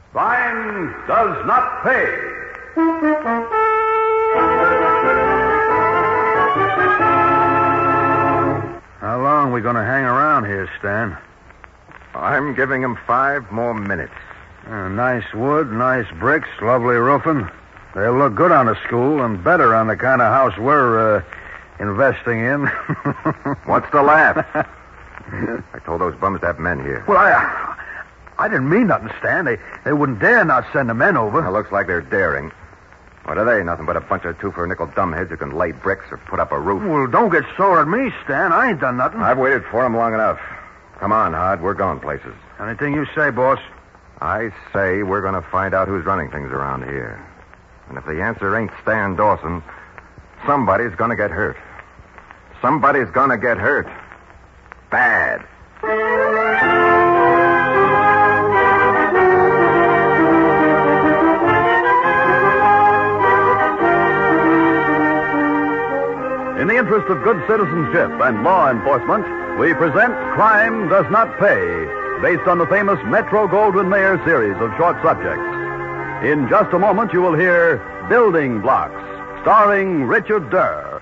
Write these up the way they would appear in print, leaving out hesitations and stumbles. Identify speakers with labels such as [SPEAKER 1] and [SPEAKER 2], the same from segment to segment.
[SPEAKER 1] Crime does not pay.
[SPEAKER 2] How long are we going to hang around here, Stan?
[SPEAKER 3] I'm giving him 5 more minutes.
[SPEAKER 2] Nice wood, nice bricks, lovely roofing. They'll look good on a school and better on the kind of house we're investing in.
[SPEAKER 3] What's the laugh? I told those bums to have men here.
[SPEAKER 2] Well, I didn't mean nothing, Stan. They wouldn't dare not send the men over.
[SPEAKER 3] It looks like they're daring. What are they? Nothing but a bunch of two-for-a-nickel dumbheads who can lay bricks or put up a roof.
[SPEAKER 2] Well, don't get sore at me, Stan. I ain't done nothing.
[SPEAKER 3] I've waited for them long enough. Come on, Hod. We're going places.
[SPEAKER 2] Anything you say, boss.
[SPEAKER 3] I say we're going to find out who's running things around here. And if the answer ain't Stan Dawson, somebody's going to get hurt. Somebody's going to get hurt. Bad.
[SPEAKER 1] In the interest of good citizenship and law enforcement, we present Crime Does Not Pay, based on the famous Metro-Goldwyn-Mayer series of short subjects. In just a moment, you will hear Building Blocks, starring Richard Durr.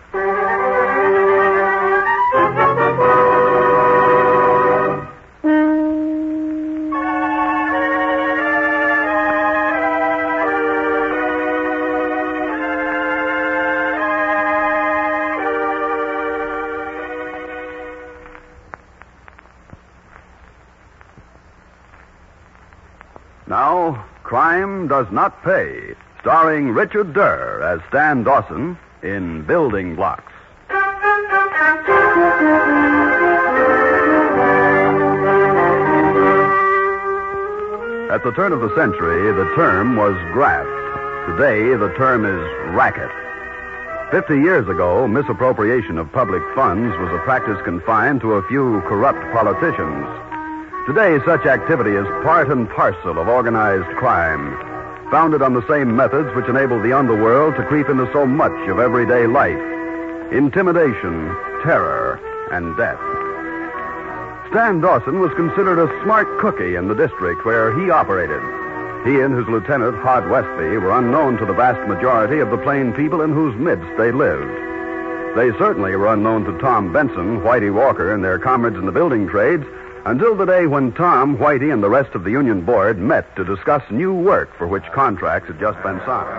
[SPEAKER 1] Now, Crime Does Not Pay, starring Richard Durr as Stan Dawson in Building Blocks. At the turn of the century, the term was graft. Today, the term is racket. 50 years ago, misappropriation of public funds was a practice confined to a few corrupt politicians. Today, such activity is part and parcel of organized crime, founded on the same methods which enable the underworld to creep into so much of everyday life: intimidation, terror, and death. Stan Dawson was considered a smart cookie in the district where he operated. He and his lieutenant, Hod Westby, were unknown to the vast majority of the plain people in whose midst they lived. They certainly were unknown to Tom Benson, Whitey Walker, and their comrades in the building trades, until the day when Tom, Whitey, and the rest of the union board met to discuss new work for which contracts had just been signed.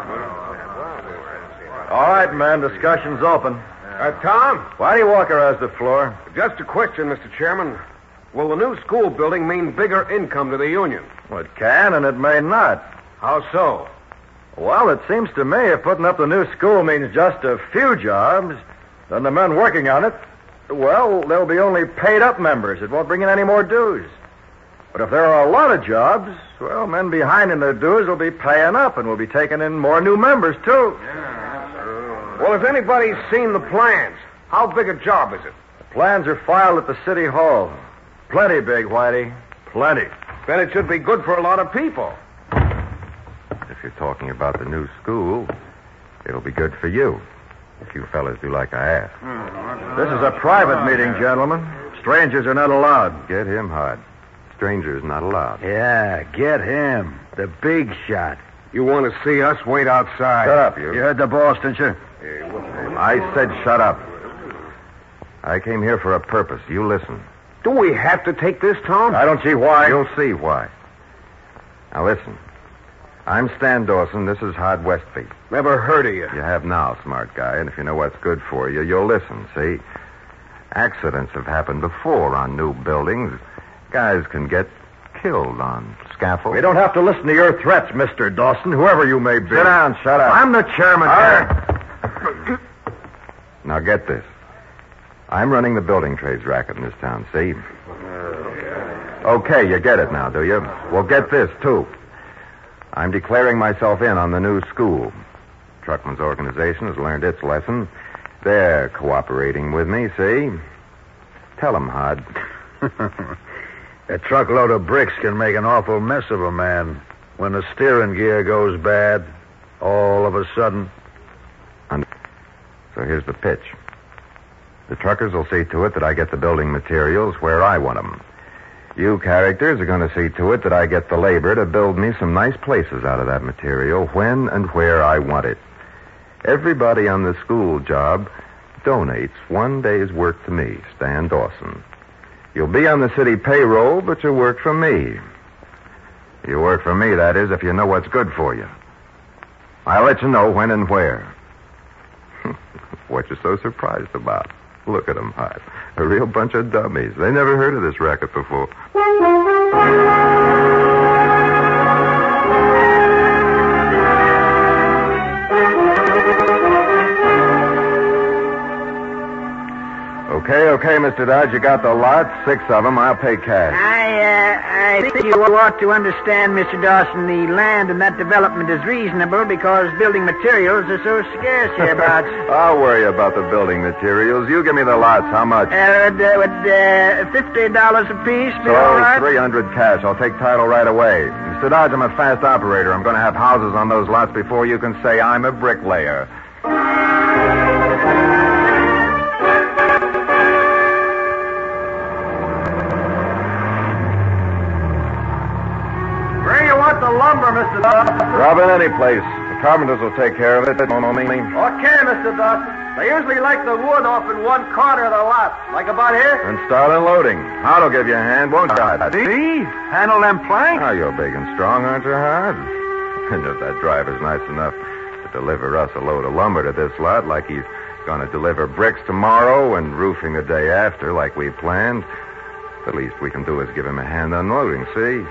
[SPEAKER 2] All right, men, discussion's open.
[SPEAKER 4] Tom?
[SPEAKER 2] Whitey Walker has the floor.
[SPEAKER 4] Just a question, Mr. Chairman. Will the new school building mean bigger income to the union?
[SPEAKER 2] Well, it can, and it may not.
[SPEAKER 4] How so?
[SPEAKER 2] Well, it seems to me if putting up the new school means just a few jobs, then the men working on it, well, they'll be only paid-up members. It won't bring in any more dues. But if there are a lot of jobs, well, men behind in their dues will be paying up, and we'll be taking in more new members, too.
[SPEAKER 4] Well, if anybody's seen the plans, how big a job is it?
[SPEAKER 2] The plans are filed at the city hall. Plenty big, Whitey. Plenty.
[SPEAKER 4] Then it should be good for a lot of people.
[SPEAKER 3] If you're talking about the new school, it'll be good for you. If you fellas do like I ask.
[SPEAKER 2] This is a private meeting, gentlemen. Strangers are not allowed.
[SPEAKER 3] Get him, Hod. Strangers not allowed.
[SPEAKER 2] Yeah, get him. The big shot.
[SPEAKER 4] You want to see us? Wait outside.
[SPEAKER 3] Shut up, you.
[SPEAKER 2] You heard the boss, didn't you?
[SPEAKER 3] I said shut up. I came here for a purpose. You listen.
[SPEAKER 4] Do we have to take this, Tom?
[SPEAKER 2] I don't see why.
[SPEAKER 3] You'll see why. Now listen. I'm Stan Dawson. This is Hod Westby.
[SPEAKER 4] Never heard of you.
[SPEAKER 3] You have now, smart guy, and if you know what's good for you, you'll listen, see? Accidents have happened before on new buildings. Guys can get killed on scaffolds.
[SPEAKER 2] We don't have to listen to your threats, Mr. Dawson, whoever you may be.
[SPEAKER 3] Sit down, shut up.
[SPEAKER 2] I'm the chairman here.
[SPEAKER 3] Now get this. I'm running the building trades racket in this town, see? Okay, you get it now, do you? Well, get this, too. I'm declaring myself in on the new school. Truckman's organization has learned its lesson. They're cooperating with me, see? Tell them, Hod.
[SPEAKER 2] A truckload of bricks can make an awful mess of a man. When the steering gear goes bad, all of a sudden.
[SPEAKER 3] So here's the pitch. The truckers will see to it that I get the building materials where I want them. You characters are going to see to it that I get the labor to build me some nice places out of that material when and where I want it. Everybody on the school job donates one day's work to me, Stan Dawson. You'll be on the city payroll, but you work for me. You work for me, that is, if you know what's good for you. I'll let you know when and where. What you so surprised about? Look at them, Hart. A real bunch of dummies. They never heard of this racket before. Okay, Mr. Dodge, you got the lot, 6 of them. I'll pay cash.
[SPEAKER 5] I think you ought to understand, Mr. Dawson, the land in that development is reasonable because building materials are so scarce hereabouts.
[SPEAKER 3] I'll worry about the building materials. You give me the lots. How much?
[SPEAKER 5] Would $50 apiece be all right?
[SPEAKER 3] 300 cash. I'll take title right away. Mr. Dodge, I'm a fast operator. I'm going to have houses on those lots before you can say I'm a bricklayer.
[SPEAKER 2] Lumber, Mr. Dawson.
[SPEAKER 3] Drop in any place. The carpenters will take care of it. Don't know me.
[SPEAKER 2] Okay, Mr. Dawson. They usually like the wood off in one corner of the lot. Like about here?
[SPEAKER 3] And start unloading. How'll give you a hand, won't you?
[SPEAKER 2] See? Handle them planks?
[SPEAKER 3] Oh, you're big and strong, aren't you, Howard? And if that driver's nice enough to deliver us a load of lumber to this lot, like he's going to deliver bricks tomorrow and roofing the day after, like we planned, the least we can do is give him a hand unloading, see?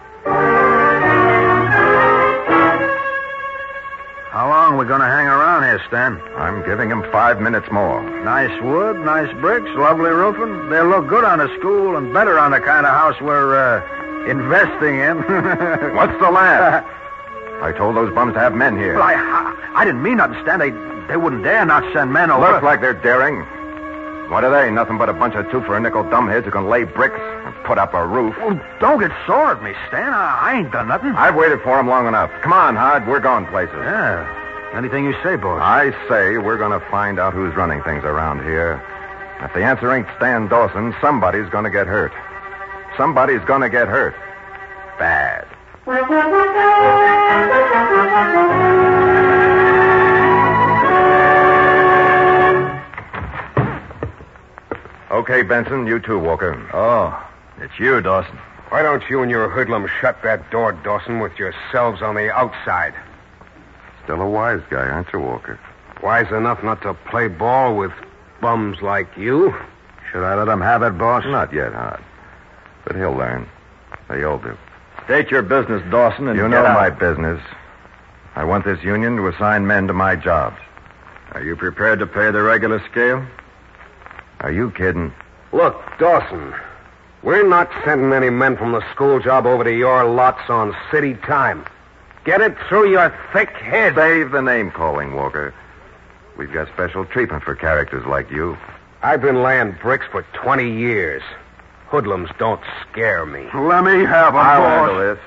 [SPEAKER 2] How long are we going to hang around here, Stan?
[SPEAKER 3] I'm giving him 5 minutes more.
[SPEAKER 2] Nice wood, nice bricks, lovely roofing. They'll look good on a school and better on the kind of house we're investing in.
[SPEAKER 3] What's the laugh? I told those bums to have men here.
[SPEAKER 2] Well, I didn't mean nothing, Stan. They wouldn't dare not send men over.
[SPEAKER 3] Looks like they're daring. What are they? Nothing but a bunch of two-for-a-nickel dumbheads who can lay bricks and put up a roof.
[SPEAKER 2] Well, don't get sore at me, Stan. I ain't done nothing.
[SPEAKER 3] I've waited for them long enough. Come on, Hod. We're going places.
[SPEAKER 2] Yeah. Anything you say, boss.
[SPEAKER 3] I say we're going to find out who's running things around here. If the answer ain't Stan Dawson, somebody's going to get hurt. Somebody's going to get hurt. Bad. Okay, Benson, you too, Walker.
[SPEAKER 2] Oh, it's you, Dawson.
[SPEAKER 4] Why don't you and your hoodlums shut that door, Dawson, with yourselves on the outside?
[SPEAKER 3] Still a wise guy, aren't you, Walker?
[SPEAKER 4] Wise enough not to play ball with bums like you?
[SPEAKER 2] Should I let him have it, boss?
[SPEAKER 3] Not yet, Hod. But he'll learn. They all do.
[SPEAKER 2] State your business, Dawson, and
[SPEAKER 3] you know my business. I want this union to assign men to my jobs.
[SPEAKER 2] Are you prepared to pay the regular scale?
[SPEAKER 3] Are you kidding?
[SPEAKER 4] Look, Dawson, we're not sending any men from the school job over to your lots on city time. Get it through your thick head.
[SPEAKER 3] Save the name-calling, Walker. We've got special treatment for characters like you.
[SPEAKER 4] I've been laying bricks for 20 years. Hoodlums don't scare me.
[SPEAKER 2] Let me have them,
[SPEAKER 3] I'll
[SPEAKER 2] boss.
[SPEAKER 3] handle this.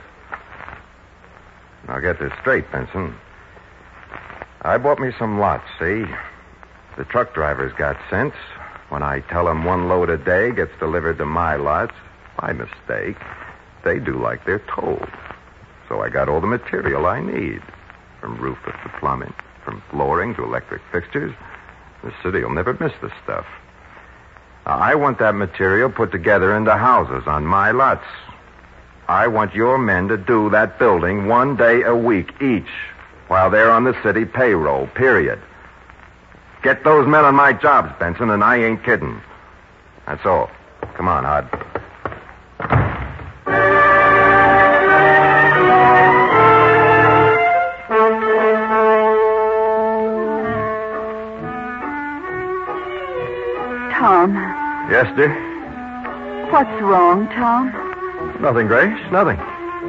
[SPEAKER 3] Now get this straight, Benson. I bought me some lots, see? The truck drivers got sense. When I tell them one load a day gets delivered to my lots, by mistake, they do like they're told. So I got all the material I need. From roofers to plumbing, from flooring to electric fixtures. The city will never miss the stuff. I want that material put together into houses on my lots. I want your men to do that building 1 day a week each while they're on the city payroll, period. Get those men on my jobs, Benson, and I ain't kidding. That's all. Come on, Hod.
[SPEAKER 6] Tom.
[SPEAKER 2] Yes, dear?
[SPEAKER 6] What's wrong, Tom?
[SPEAKER 2] Nothing, Grace. Nothing.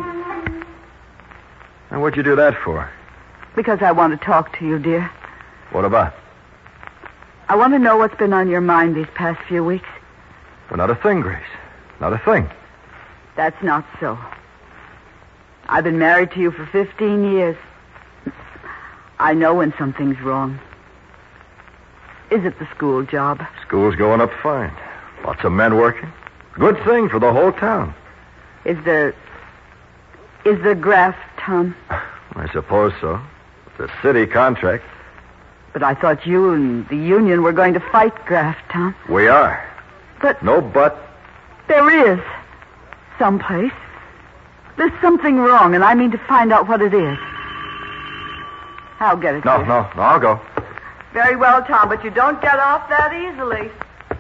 [SPEAKER 2] And what'd you do that for?
[SPEAKER 6] Because I want to talk to you, dear.
[SPEAKER 2] What about?
[SPEAKER 6] I want to know what's been on your mind these past few weeks.
[SPEAKER 2] Well, not a thing, Grace. Not a thing.
[SPEAKER 6] That's not so. I've been married to you for 15 years. I know when something's wrong. Is it the school job?
[SPEAKER 2] School's going up fine. Lots of men working. Good thing for the whole town.
[SPEAKER 6] Is there graft, Tom?
[SPEAKER 2] I suppose so. It's a city contract.
[SPEAKER 6] But I thought you and the union were going to fight graft, Tom.
[SPEAKER 2] We are.
[SPEAKER 6] But
[SPEAKER 2] No but.
[SPEAKER 6] there is. Someplace. There's something wrong, and I mean to find out what it is. I'll get it.
[SPEAKER 2] No,
[SPEAKER 6] to you.
[SPEAKER 2] no, I'll go.
[SPEAKER 6] Very well, Tom, but you don't get off that easily.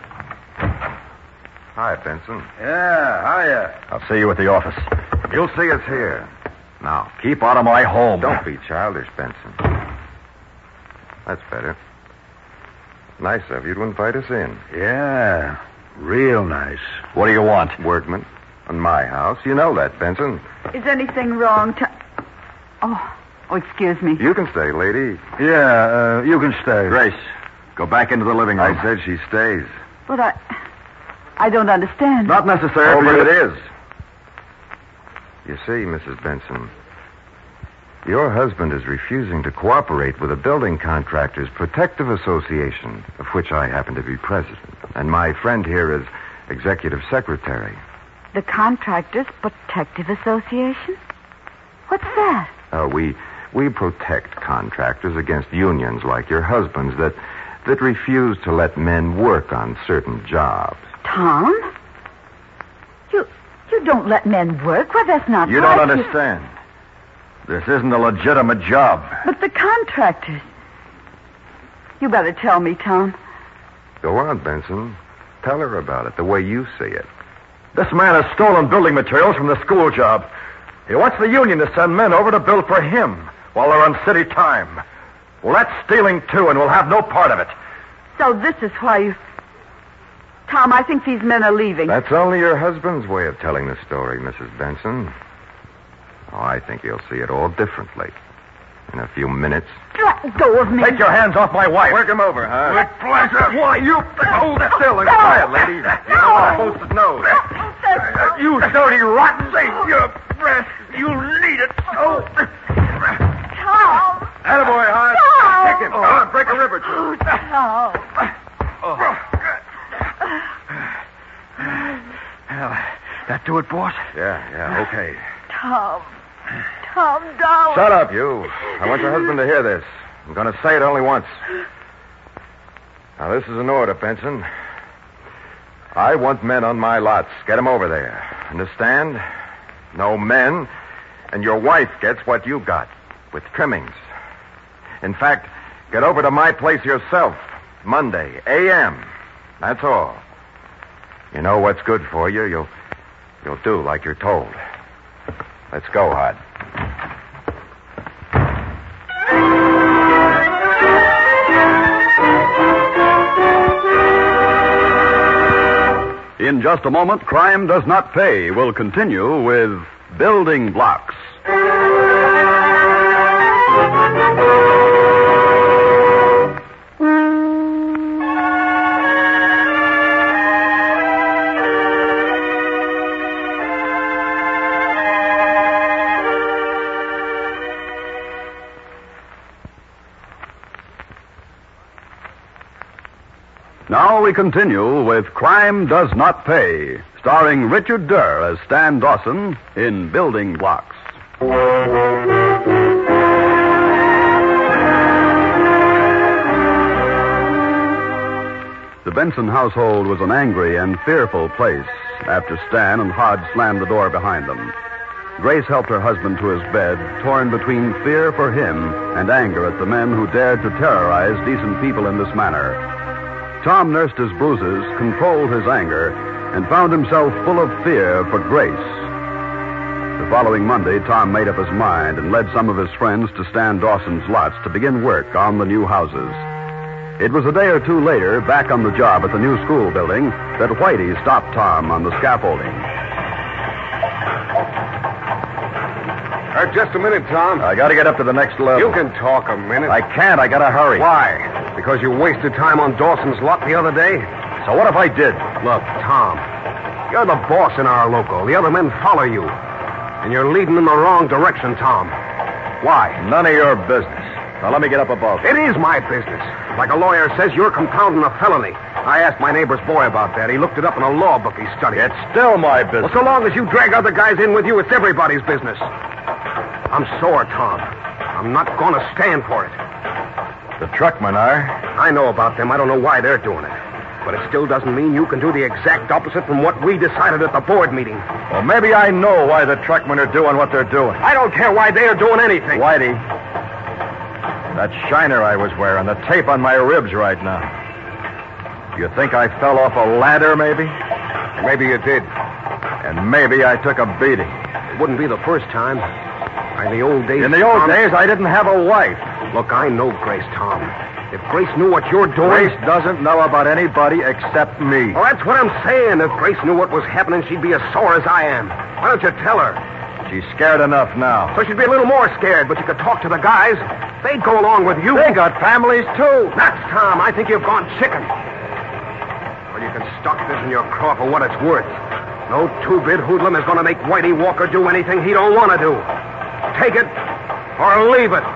[SPEAKER 3] Hi, Benson.
[SPEAKER 2] Yeah, hiya. I'll see you at the office.
[SPEAKER 3] You'll see us here. Now,
[SPEAKER 2] Keep out of my home.
[SPEAKER 3] don't be childish, Benson. That's better. Nice of you to invite us in.
[SPEAKER 2] Yeah, real nice. What do you want?
[SPEAKER 3] Workman. On my house. You know that, Benson.
[SPEAKER 6] Is anything wrong, Tom? Oh, excuse me.
[SPEAKER 3] You can stay, lady.
[SPEAKER 2] Yeah, you can stay.
[SPEAKER 1] Grace, go back into the living room.
[SPEAKER 3] I said she stays.
[SPEAKER 6] But I don't understand.
[SPEAKER 1] Not necessary,
[SPEAKER 3] Oh,
[SPEAKER 1] but
[SPEAKER 3] but
[SPEAKER 1] it is.
[SPEAKER 3] You see, Mrs. Benson, your husband is refusing to cooperate with the Building Contractors Protective Association, of which I happen to be president. And my friend here is executive secretary.
[SPEAKER 6] The Contractors Protective Association? What's that?
[SPEAKER 3] We protect contractors against unions like your husband's that refuse to let men work on certain jobs.
[SPEAKER 6] Tom? You don't let men work? Well, that's not
[SPEAKER 2] You
[SPEAKER 6] right.
[SPEAKER 2] don't understand. This isn't a legitimate job.
[SPEAKER 6] But the contractors. You better tell me, Tom.
[SPEAKER 3] Go on, Benson. Tell her about it the way you see it.
[SPEAKER 2] This man has stolen building materials from the school job. He wants the union to send men over to build for him while they're on city time. Well, that's stealing, too, and we'll have no part of it.
[SPEAKER 6] So this is why you... Tom, I think these men are leaving.
[SPEAKER 3] That's only your husband's way of telling the story, Mrs. Benson. Oh, I think you'll see it all differently. In a few minutes.
[SPEAKER 6] Let go of me.
[SPEAKER 2] Take your hands off my wife.
[SPEAKER 3] Work him over, huh?
[SPEAKER 2] With pleasure. Why, you...
[SPEAKER 3] Hold still and quiet, lady. You're not supposed to know.
[SPEAKER 2] You dirty, rotten thing. Your breath. You'll need it. Oh.
[SPEAKER 6] Tom.
[SPEAKER 2] Attaboy, Hart.
[SPEAKER 6] No.
[SPEAKER 2] Kick him. Come on, break a rib or two.
[SPEAKER 6] Oh, Tom.
[SPEAKER 2] That do it, boss?
[SPEAKER 3] Yeah, okay.
[SPEAKER 6] Tom. Tom, darling.
[SPEAKER 3] Shut up, you. I want your husband to hear this. I'm going to say it only once. Now, this is an order, Benson. I want men on my lots. Get them over there. Understand? No men, and your wife gets what you got, with trimmings. In fact, get over to my place yourself, Monday, a.m. That's all. You know what's good for you. You'll do like you're told. Let's go, Hart.
[SPEAKER 1] In just a moment, Crime Does Not Pay will continue with Building Blocks. Now we continue with Crime Does Not Pay, starring Richard Durr as Stan Dawson in Building Blocks. The Benson household was an angry and fearful place after Stan and Hodge slammed the door behind them. Grace helped her husband to his bed, torn between fear for him and anger at the men who dared to terrorize decent people in this manner. Tom nursed his bruises, controlled his anger, and found himself full of fear for Grace. The following Monday, Tom made up his mind and led some of his friends to Stan Dawson's lots to begin work on the new houses. It was a day or two later, back on the job at the new school building, that Whitey stopped Tom on the scaffolding.
[SPEAKER 4] Just a minute, Tom.
[SPEAKER 2] I got to get up to the next level.
[SPEAKER 4] You can talk a minute.
[SPEAKER 2] I can't. I got to hurry.
[SPEAKER 4] Why? Because you wasted time on Dawson's lot the other day?
[SPEAKER 2] So what if I did?
[SPEAKER 4] Look, Tom, you're the boss in our local. The other men follow you. And you're leading in the wrong direction, Tom. Why?
[SPEAKER 2] None of your business. Now, let me get up above.
[SPEAKER 4] It is my business. Like a lawyer says, you're compounding a felony. I asked my neighbor's boy about that. He looked it up in a law book he studied.
[SPEAKER 2] It's still my business.
[SPEAKER 4] Well, so long as you drag other guys in with you, it's everybody's business. I'm sore, Tom. I'm not going to stand for it.
[SPEAKER 2] The truckmen are.
[SPEAKER 4] I know about them. I don't know why they're doing it. But it still doesn't mean you can do the exact opposite from what we decided at the board meeting.
[SPEAKER 2] Well, maybe I know why the truckmen are doing what they're doing.
[SPEAKER 4] I don't care why they're doing anything.
[SPEAKER 2] Whitey, that shiner I was wearing, the tape on my ribs right now. You think I fell off a ladder, maybe?
[SPEAKER 4] Maybe you did.
[SPEAKER 2] And maybe I took a beating.
[SPEAKER 4] It wouldn't be the first time. In the old days...
[SPEAKER 2] In the old days, I didn't have a wife.
[SPEAKER 4] Look, I know Grace, Tom. If Grace knew what you're doing...
[SPEAKER 2] Grace doesn't know about anybody except me.
[SPEAKER 4] Well, that's what I'm saying. If Grace knew what was happening, she'd be as sore as I am. Why don't you tell her?
[SPEAKER 2] She's scared enough now.
[SPEAKER 4] So she'd be a little more scared, but you could talk to the guys. They'd go along with you.
[SPEAKER 2] They got families, too.
[SPEAKER 4] Nuts, Tom. I think you've gone chicken. Well, you can stock this in your craw for what it's worth. No two-bit hoodlum is going to make Whitey Walker do anything he don't want to do. Take it or leave it.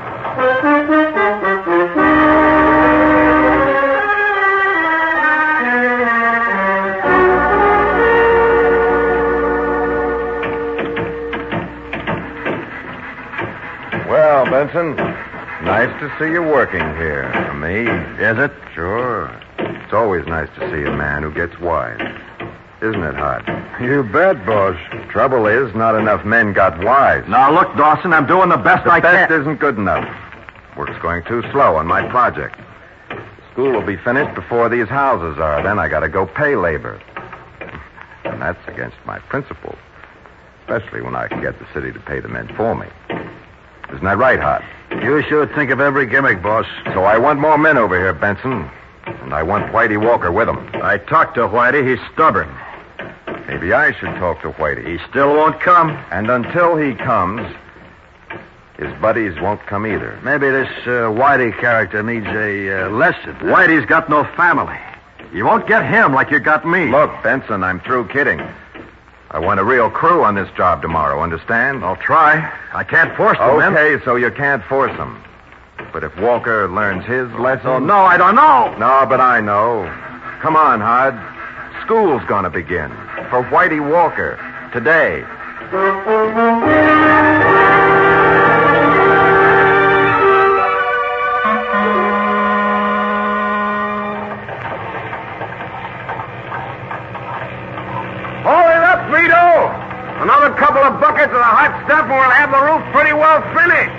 [SPEAKER 3] Well, Benson, nice to see you working here. For me.
[SPEAKER 2] Is it?
[SPEAKER 3] Sure. It's always nice to see a man who gets wise. Isn't it, Hod?
[SPEAKER 2] You bet, boss.
[SPEAKER 3] Trouble is, not enough men got wise.
[SPEAKER 2] Now, look, Dawson, I'm doing the best I
[SPEAKER 3] The best
[SPEAKER 2] can.
[SPEAKER 3] isn't good enough. Work's going too slow on my project. School will be finished before these houses are. Then I got to go pay labor. And that's against my principles. Especially when I can get the city to pay the men for me. Isn't that right, Hod?
[SPEAKER 2] You sure think of every gimmick, boss.
[SPEAKER 3] So I want more men over here, Benson. And I want Whitey Walker with them.
[SPEAKER 2] I talked to Whitey. He's stubborn.
[SPEAKER 3] Maybe I should talk to Whitey.
[SPEAKER 2] He still won't come.
[SPEAKER 3] And until he comes, his buddies won't come either.
[SPEAKER 2] Maybe this Whitey character needs a lesson. Whitey's got no family. You won't get him like you got me.
[SPEAKER 3] Look, Benson, I'm through kidding. I want a real crew on this job tomorrow, understand?
[SPEAKER 2] I'll try. I can't force them in.
[SPEAKER 3] Okay, so you can't force him. But if Walker learns his lesson...
[SPEAKER 2] Oh, no, I don't know.
[SPEAKER 3] No, but I know. Come on, Hod. School's gonna begin. For Whitey Walker. Today.
[SPEAKER 4] Hold it up, Vito. Another couple of buckets of the hot stuff and we'll have the roof pretty well finished.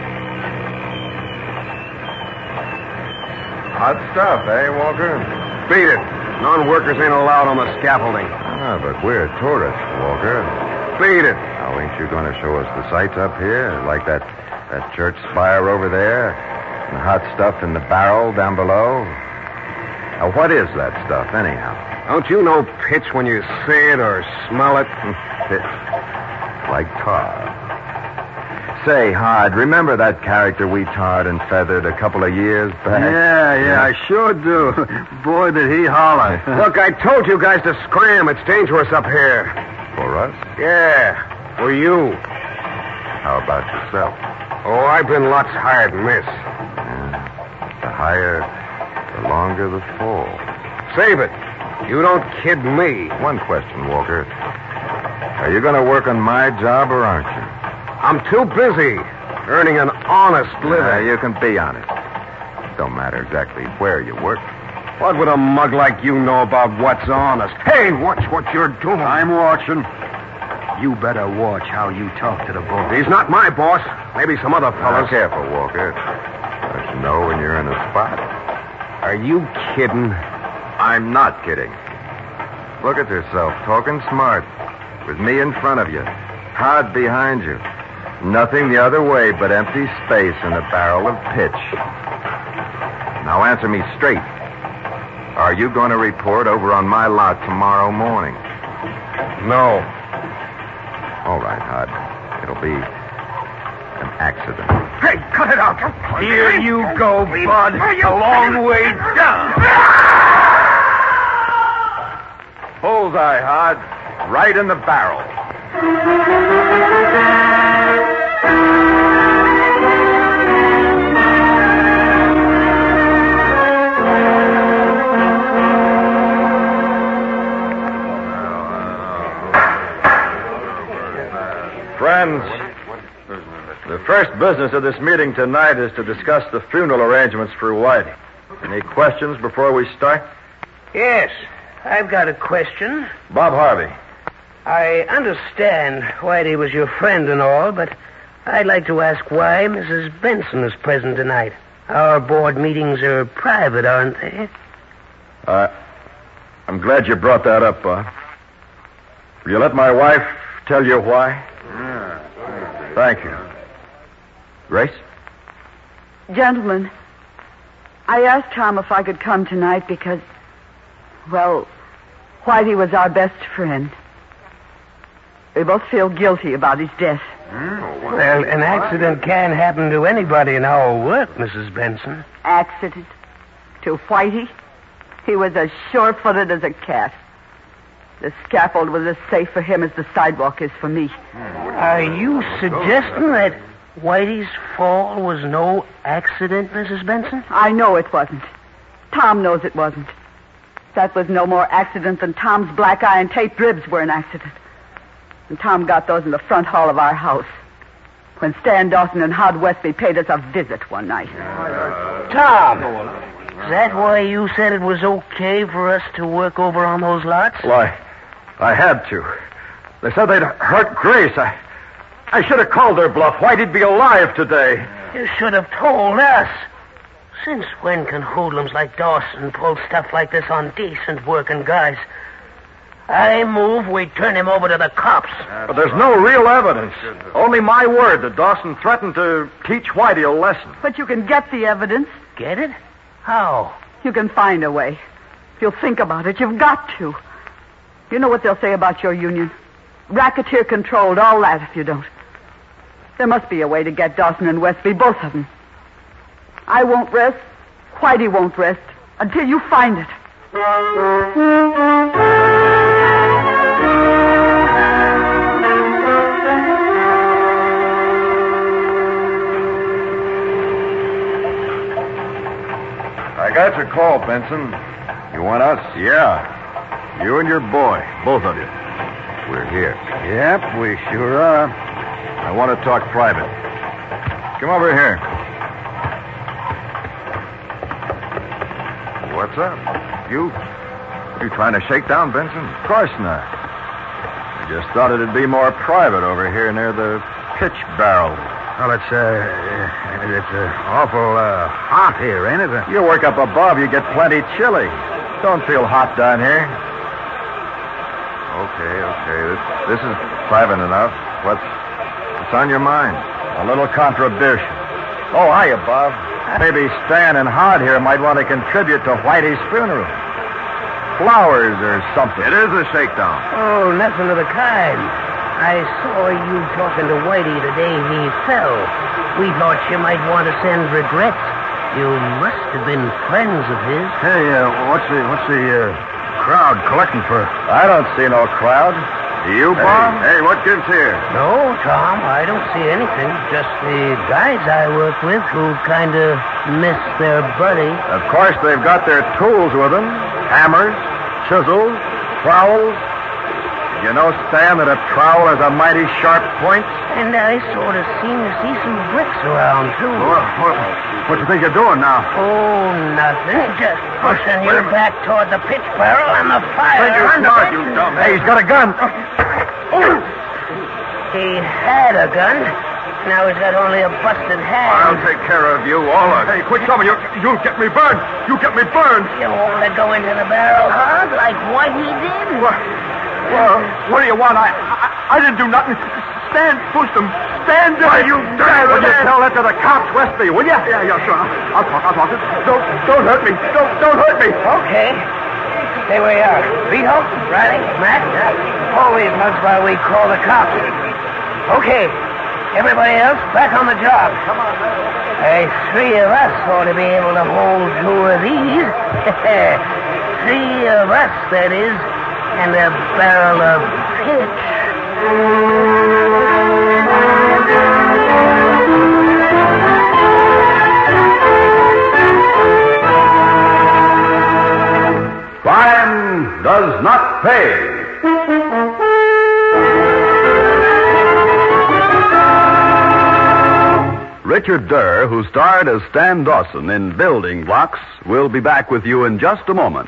[SPEAKER 3] Hot stuff, eh, Walker?
[SPEAKER 4] Beat it. Non-workers ain't allowed on the scaffolding.
[SPEAKER 3] Ah, but we're tourists, Walker.
[SPEAKER 4] Beat it.
[SPEAKER 3] Now, ain't you going to show us the sights up here? Like that church spire over there? And the hot stuff in the barrel down below? Now, what is that stuff, anyhow?
[SPEAKER 4] Don't you know pitch when you see it or smell it?
[SPEAKER 3] Pitch. Like tar. Say, Hod, remember that character we tarred and feathered a couple of years back?
[SPEAKER 2] Yeah, I sure do. Boy, did he holler.
[SPEAKER 4] Look, I told you guys to scram. It's dangerous up here.
[SPEAKER 3] For us?
[SPEAKER 4] Yeah, for you.
[SPEAKER 3] How about yourself?
[SPEAKER 4] Oh, I've been lots higher than this.
[SPEAKER 3] Yeah. The higher, the longer the fall.
[SPEAKER 4] Save it. You don't kid me.
[SPEAKER 3] One question, Walker. Are you going to work on my job or aren't you?
[SPEAKER 4] I'm too busy earning an honest living.
[SPEAKER 3] You can be honest. Don't matter exactly where you work.
[SPEAKER 4] What would a mug like you know about what's honest? Hey, watch what you're doing.
[SPEAKER 2] I'm watching. You better watch how you talk to the boss.
[SPEAKER 4] He's not my boss. Maybe some other fellas.
[SPEAKER 3] Careful, Walker. Don't you know when you're in a spot?
[SPEAKER 4] Are you kidding?
[SPEAKER 3] I'm not kidding. Look at yourself, talking smart. With me in front of you. Hod behind you. Nothing the other way but empty space and a barrel of pitch. Now answer me straight. Are you going to report over on my lot tomorrow morning?
[SPEAKER 4] No.
[SPEAKER 3] All right, Hod. It'll be an accident.
[SPEAKER 4] Hey, cut it out.
[SPEAKER 2] Here you go, bud. A long way down.
[SPEAKER 3] Bullseye, Hod. Right in the barrel.
[SPEAKER 2] The first business of this meeting tonight is to discuss the funeral arrangements for Whitey. Any questions before we start?
[SPEAKER 7] Yes, I've got a question.
[SPEAKER 2] Bob Harvey.
[SPEAKER 7] I understand Whitey was your friend and all, but I'd like to ask why Mrs. Benson is present tonight. Our board meetings are private, aren't they?
[SPEAKER 2] I'm glad you brought that up, Bob. Will you let my wife tell you why? Thank you. Grace?
[SPEAKER 6] Gentlemen, I asked Tom if I could come tonight because, well, Whitey was our best friend. We both feel guilty about his death.
[SPEAKER 7] Well, an accident can happen to anybody in our work, Mrs. Benson.
[SPEAKER 6] Accident? To Whitey? He was as sure-footed as a cat. The scaffold was as safe for him as the sidewalk is for me.
[SPEAKER 7] Are you suggesting that Whitey's fall was no accident, Mrs. Benson?
[SPEAKER 6] I know it wasn't. Tom knows it wasn't. That was no more accident than Tom's black eye and taped ribs were an accident. And Tom got those in the front hall of our house when Stan Dawson and Hod Westby paid us a visit one night.
[SPEAKER 7] Tom, is that why you said it was okay for us to work over on those lots?
[SPEAKER 2] Well, I had to. They said they'd hurt Grace. I should have called their bluff. Whitey'd be alive today.
[SPEAKER 7] You should have told us. Since when can hoodlums like Dawson pull stuff like this on decent working guys? I move we turn him over to the cops.
[SPEAKER 2] But there's no real evidence. Only my word that Dawson threatened to teach Whitey a lesson.
[SPEAKER 6] But you can get the evidence.
[SPEAKER 7] Get it? How?
[SPEAKER 6] You can find a way. If you'll think about it, you've got to. You know what they'll say about your union. Racketeer controlled, all that if you don't. There must be a way to get Dawson and Westby, both of them. I won't rest. Whitey won't rest until you find it.
[SPEAKER 3] I got your call, Benson. You want us?
[SPEAKER 2] Yeah. You and your boy, both of you.
[SPEAKER 3] We're here.
[SPEAKER 2] Yep, we sure are. I want to talk private. Come over here.
[SPEAKER 3] What's up? You trying to shake down Benson?
[SPEAKER 2] Of course not. I just thought it'd be more private over here near the pitch barrel.
[SPEAKER 4] Well, it's awful hot here, ain't it?
[SPEAKER 2] You work up above, you get plenty chilly. Don't feel hot down here.
[SPEAKER 3] Okay. This is private enough. What's on your mind?
[SPEAKER 2] A little contribution. Oh, hiya, Bob. Maybe Stan and Hod here might want to contribute to Whitey's funeral. Flowers or something.
[SPEAKER 3] It is a shakedown.
[SPEAKER 7] Oh, nothing of the kind. I saw you talking to Whitey the day he fell. We thought you might want to send regrets. You must have been friends of his.
[SPEAKER 4] Hey, what's the crowd collecting for?
[SPEAKER 2] I don't see no crowd. Do you, Bob?
[SPEAKER 3] Hey, what gives here?
[SPEAKER 7] No, Tom, I don't see anything. Just the guys I work with who kind of miss their buddy.
[SPEAKER 2] Of course, they've got their tools with them. Hammers, chisels, trowels. You know, Stan, that a trowel has a mighty sharp point?
[SPEAKER 7] And I sort of seem to see some bricks around, too.
[SPEAKER 2] What you think you're doing now?
[SPEAKER 7] Oh, nothing. Just pushing you back toward the pitch barrel and the fire under it.
[SPEAKER 2] You dumb. Hey, he's got a gun.
[SPEAKER 7] He had a gun. Now he's got only a busted hand.
[SPEAKER 3] I'll take care of you, all of you.
[SPEAKER 4] Hey, quit something. You'll get me burned. You get me burned.
[SPEAKER 7] You want to go into the barrel hard like what he did?
[SPEAKER 4] Well, what do you want? I didn't do nothing. Stan pushed him. Stan did it.
[SPEAKER 2] You dirty Will you tell that to the cops, Westby, will you?
[SPEAKER 4] Yeah, sure. I'll talk. Don't hurt me. Don't hurt me.
[SPEAKER 7] Okay. Stay where you are. Vito, Riley, Matt, all these mugs while we call the cops. Okay. Everybody else, back on the job. Come on, man. Three of us ought to be able to hold two of these. Three of us, that is, and a barrel of pitch.
[SPEAKER 1] Crime does not pay. Richard Durr, who starred as Stan Dawson in Building Blocks, will be back with you in just a moment.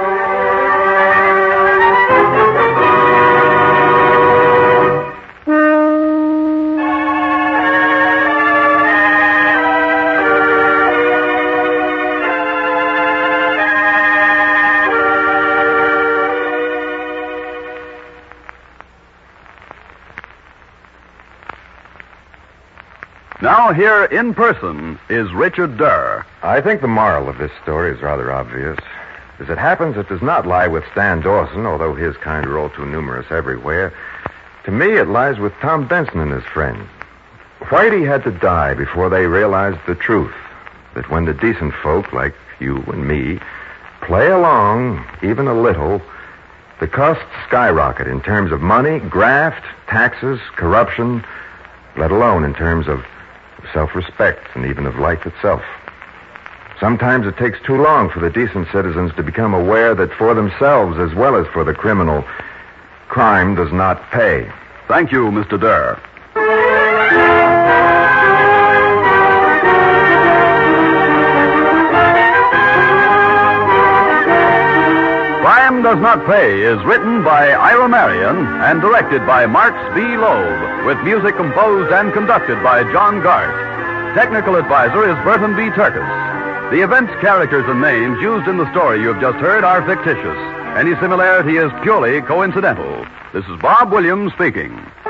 [SPEAKER 1] Now, here in person is Richard Durr.
[SPEAKER 3] I think the moral of this story is rather obvious. As it happens, it does not lie with Stan Dawson, although his kind are all too numerous everywhere. To me, it lies with Tom Benson and his friend. Whitey had to die before they realized the truth, that when the decent folk, like you and me, play along, even a little, the costs skyrocket in terms of money, graft, taxes, corruption, let alone in terms of self-respect and even of life itself. Sometimes it takes too long for the decent citizens to become aware that for themselves as well as for the criminal, crime does not pay.
[SPEAKER 1] Thank you, Mr. Durr. Crime Does Not Pay is written by Ira Marion and directed by Marks B. Loeb, with music composed and conducted by John Gart. Technical advisor is Burton B. Turkis. The events, characters, and names used in the story you have just heard are fictitious. Any similarity is purely coincidental. This is Bob Williams speaking.